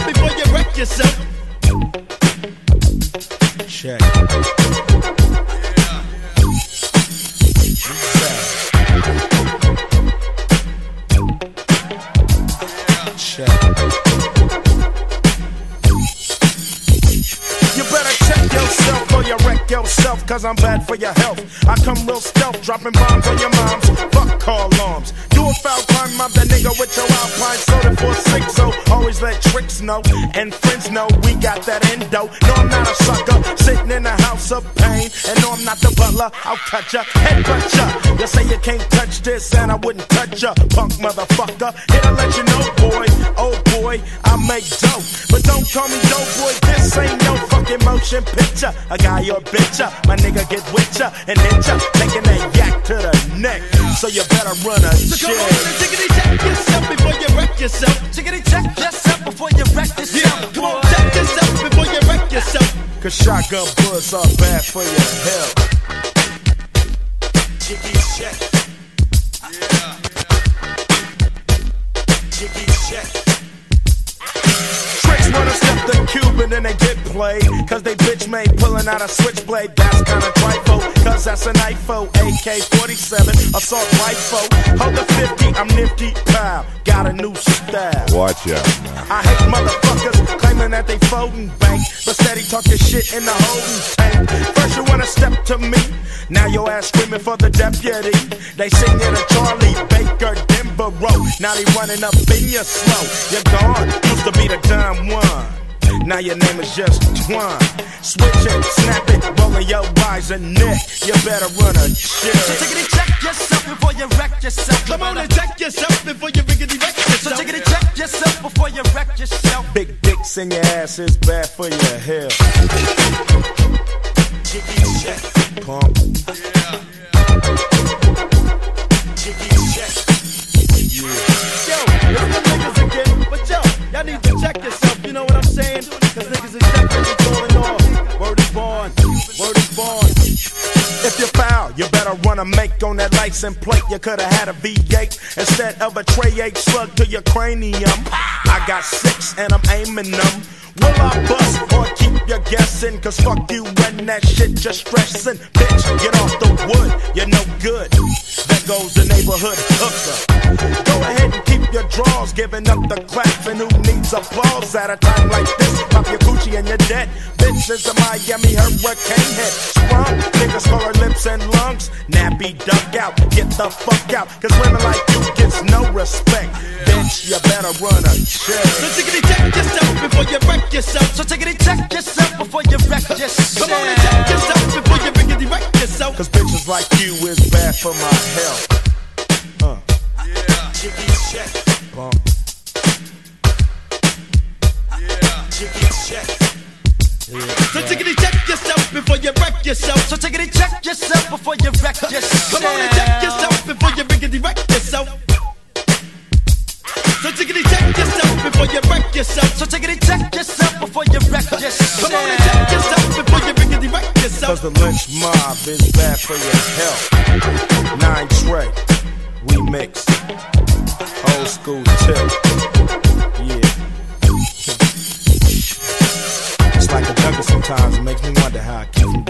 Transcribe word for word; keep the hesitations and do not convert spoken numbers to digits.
yourself before you wreck yourself. Check. Check. You better check yourself or you wreck yourself, cause I'm bad for your health. I come real stealth, dropping bombs on your moms. Fuck call alarms. Do a foul crime, mob that nigga with your Alpine soda for six oh. Always let tricks know, and friends know we got that endo. No, I'm not a sucker, sitting in a house of pain. And no, I'm not the butler, I'll cut ya, headbutt ya. You say you can't touch this, and I wouldn't touch ya, punk motherfucker. Here to let you know, boy, oh boy, I make dope. But don't call me dope, boy, this ain't no fucking motion picture. A guy or bitch ya, my nigga get with ya and hit ya, taking that yak to the neck. So you better run a so check. Come on and tickety check yourself before you wreck yourself. Tickety check yourself before you wreck yourself. Yeah, come on, check yourself before you wreck yourself. Cause shotgun bullets are bad for your health. Chicky check. Yeah. Chicky check. Tricks wanna step the cube and then they get played. Cause they bitch made pulling out a switchblade. That's kinda trifle, cause that's an I F O. A K forty-seven, assault rifle. Hold the fifty, I'm nifty, pow. Got a new style. Watch out, man. I hate motherfuckers claiming that they folding bank, but steady talking shit in the holding tank. First you wanna step to me, now your ass screaming for the deputy. They sing it a Charlie Baker Denver Road. Now they running up in your slow. You're gone, used to be the dumb one. Now your name is just Twine. Switch it, snap it, rolling your eyes and neck. You better run a check. So take it, check yourself before you wreck yourself. Come on and check yourself before you riggedy wreck yourself. So take it, check yourself before you wreck yourself. Big dicks in your ass is bad for your health. Chicky check, pump. Yeah. Chicky check. Yeah. Yo, it's the niggas again, but yo, y'all need to check yourself. You know what I'm saying? Cause niggas is definitely going off. Word is born, word is born. If you foul, you better run a make on that license plate. You coulda had a V eight instead of a tray eight slug to your cranium. I got six and I'm aiming them. Will I bust or keep you guessing? Cause fuck you and that shit just stressing. Bitch, get off the wood, you're no good. There goes the neighborhood hooker. Go ahead and keep your drawers, giving up the claps. And who needs applause at a time like this? Pop your coochie and you're dead. Bitch is a Miami hurricane head. Sprung, niggas for her lips and lungs. Nappy duck out, get the fuck out. Cause women like you gets no respect. Bitch, you better run a check. So tickety check yourself before you wreck yourself. So tickety check yourself before you wreck yourself. Come on and check yourself before you riggedy wreck yourself. Cause bitches like you is bad for my health. Uh. Yeah. Chicky check. Bump. Yeah. Chicky check. Yeah, so tickety check yourself before you wreck yourself. So tickety check yourself before you wreck yourself. Come on and check yourself before you riggedy wreck yourself. So tickety check yourself before you wreck yourself. So tickety check yourself before you wreck yourself. Come on and check yourself before you riggedy wreck yourself. Cause the lynch mob is bad for your health. Nine Trey, remix, old school tip. Yeah. It's like a jungle sometimes. It makes me wonder how I keep from